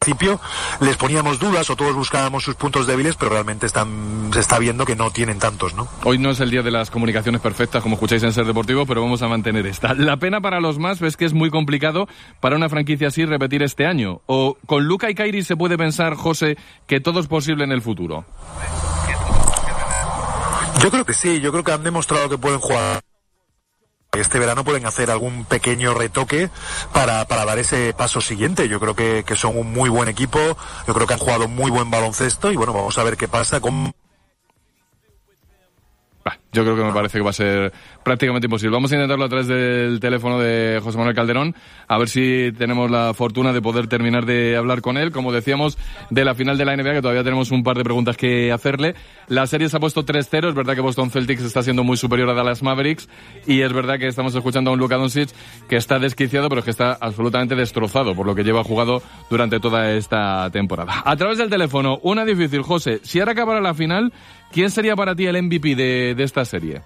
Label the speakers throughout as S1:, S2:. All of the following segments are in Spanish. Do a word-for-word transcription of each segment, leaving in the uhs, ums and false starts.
S1: principio les poníamos dudas o todos buscábamos sus puntos débiles, pero realmente están, se está viendo que no tienen tantos, ¿no?
S2: Hoy no es el día de las comunicaciones perfectas, como escucháis en Ser Deportivo, pero vamos a mantener esta. La pena para los más es que es muy complicado para una franquicia así repetir este año. ¿O con Luka y Kyrie se puede pensar, José, que todo es posible en el futuro?
S1: Yo creo que sí, yo creo que han demostrado que pueden jugar. Este verano pueden hacer algún pequeño retoque para, para dar ese paso siguiente. Yo creo que, que son un muy buen equipo, yo creo que han jugado muy buen baloncesto y bueno, vamos a ver qué pasa con...
S2: Yo creo que me parece que va a ser prácticamente imposible. Vamos a intentarlo a través del teléfono de José Manuel Calderón, a ver si tenemos la fortuna de poder terminar de hablar con él. Como decíamos, de la final de la N B A, que todavía tenemos un par de preguntas que hacerle. La serie se ha puesto tres cero, es verdad que Boston Celtics está siendo muy superior a Dallas Mavericks, y es verdad que estamos escuchando a un Luka Doncic que está desquiciado, pero que está absolutamente destrozado por lo que lleva jugado durante toda esta temporada. A través del teléfono, una difícil, José. Si ahora acabara la final, ¿quién sería para ti el M V P de, de esta serie?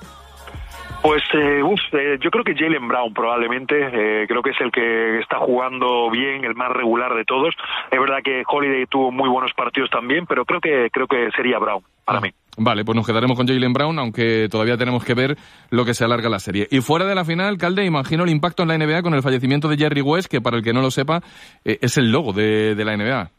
S1: Pues eh, uf, eh, yo creo que Jaylen Brown probablemente, eh, creo que es el que está jugando bien, el más regular de todos. Es verdad que Holiday tuvo muy buenos partidos también, pero creo que creo que sería Brown para ah, mí.
S2: Vale, pues nos quedaremos con Jaylen Brown, aunque todavía tenemos que ver lo que se alarga la serie. Y fuera de la final, Calde, imagino el impacto en la N B A con el fallecimiento de Jerry West, que para el que no lo sepa, eh, es el logo de, de la N B A.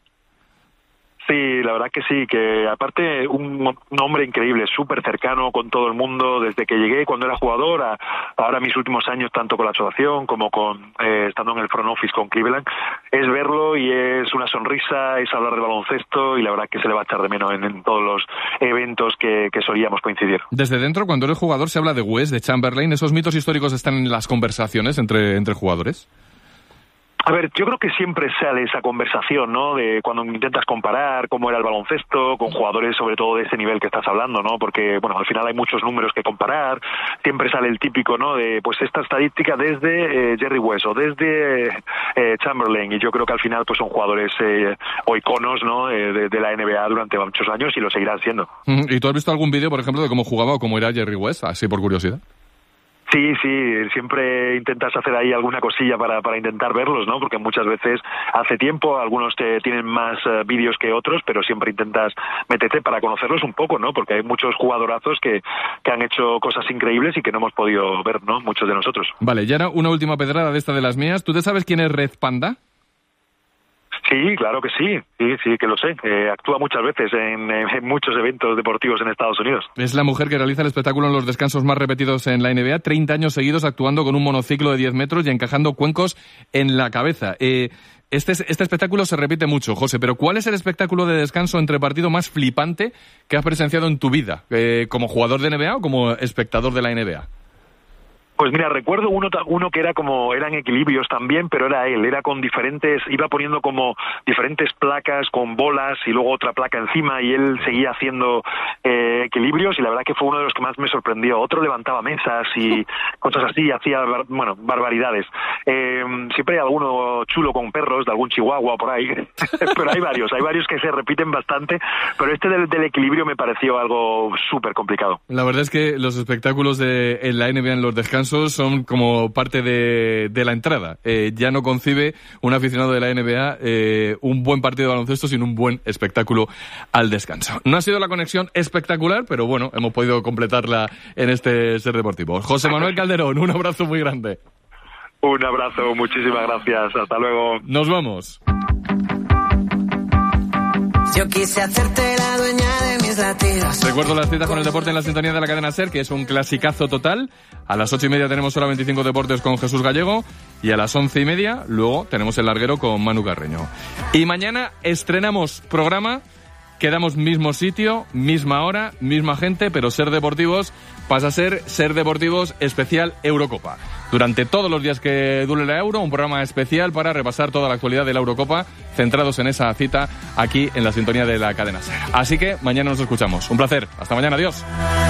S1: Sí, la verdad que sí, que aparte un, un hombre increíble, súper cercano con todo el mundo, desde que llegué cuando era jugador, a, ahora mis últimos años, tanto con la asociación como con eh, estando en el front office con Cleveland, es verlo y es una sonrisa, es hablar de baloncesto y la verdad que se le va a echar de menos en, en todos los eventos que, que solíamos coincidir.
S2: Desde dentro, cuando eres jugador, se habla de West, de Chamberlain, ¿esos mitos históricos están en las conversaciones entre, entre jugadores?
S1: A ver, yo creo que siempre sale esa conversación, ¿no? De cuando intentas comparar cómo era el baloncesto con jugadores, sobre todo de ese nivel que estás hablando, ¿no? Porque, bueno, al final hay muchos números que comparar. Siempre sale el típico, ¿no? De, pues, esta estadística desde eh, Jerry West o desde eh, Chamberlain. Y yo creo que al final, pues, son jugadores eh, o iconos, ¿no? Eh, de, de la N B A durante muchos años y lo seguirán siendo.
S2: ¿Y tú has visto algún vídeo, por ejemplo, de cómo jugaba o cómo era Jerry West? Así por curiosidad.
S1: Sí, sí, siempre intentas hacer ahí alguna cosilla para, para intentar verlos, ¿no? Porque muchas veces hace tiempo, algunos te tienen más uh, vídeos que otros, pero siempre intentas meterte para conocerlos un poco, ¿no? Porque hay muchos jugadorazos que, que han hecho cosas increíbles y que no hemos podido ver, ¿no? Muchos de nosotros.
S2: Vale, y ahora una última pedrada de esta de las mías. ¿Tú te sabes quién es Red Panda?
S1: Sí, claro que sí, sí, sí que lo sé. Eh, actúa muchas veces en, en muchos eventos deportivos en Estados Unidos.
S2: Es la mujer que realiza el espectáculo en los descansos más repetidos en la N B A, treinta años seguidos actuando con un monociclo de diez metros y encajando cuencos en la cabeza. Eh, este, este espectáculo se repite mucho, José, pero ¿cuál es el espectáculo de descanso entre partido más flipante que has presenciado en tu vida, eh, como jugador de N B A o como espectador de la N B A?
S1: Pues mira, recuerdo uno uno que era como, eran equilibrios también, pero era él, era con diferentes, iba poniendo como diferentes placas con bolas y luego otra placa encima y él seguía haciendo eh, equilibrios y la verdad que fue uno de los que más me sorprendió. Otro levantaba mesas y cosas así, hacía, bueno, barbaridades. Eh, siempre hay alguno chulo con perros, de algún chihuahua por ahí, pero hay varios, hay varios que se repiten bastante, pero este del, del equilibrio me pareció algo súper complicado.
S2: La verdad es que los espectáculos de en la N B A en los descansos son como parte de, de la entrada. Eh, ya no concibe un aficionado de la N B A eh, un buen partido de baloncesto sin un buen espectáculo al descanso. No ha sido la conexión espectacular, pero bueno, hemos podido completarla en este Ser Deportivo. José Manuel Calderón, un abrazo muy grande.
S1: Un abrazo, muchísimas gracias. Hasta luego.
S2: Nos vamos.
S3: Yo quise hacerte la dueña de mis latidos.
S2: Recuerdo las citas con el deporte en la sintonía de la cadena SER, que es un clasicazo total. A las ocho y media tenemos Hora veinticinco Deportes con Jesús Gallego. Y a las once y media, luego tenemos El Larguero con Manu Carreño. Y mañana estrenamos programa. Quedamos mismo sitio, misma hora, misma gente, pero Ser Deportivos pasa a ser Ser Deportivos especial Eurocopa. Durante todos los días que dure la Euro, un programa especial para repasar toda la actualidad de la Eurocopa, centrados en esa cita aquí en la sintonía de la cadena SER. Así que mañana nos escuchamos. Un placer. Hasta mañana. Adiós.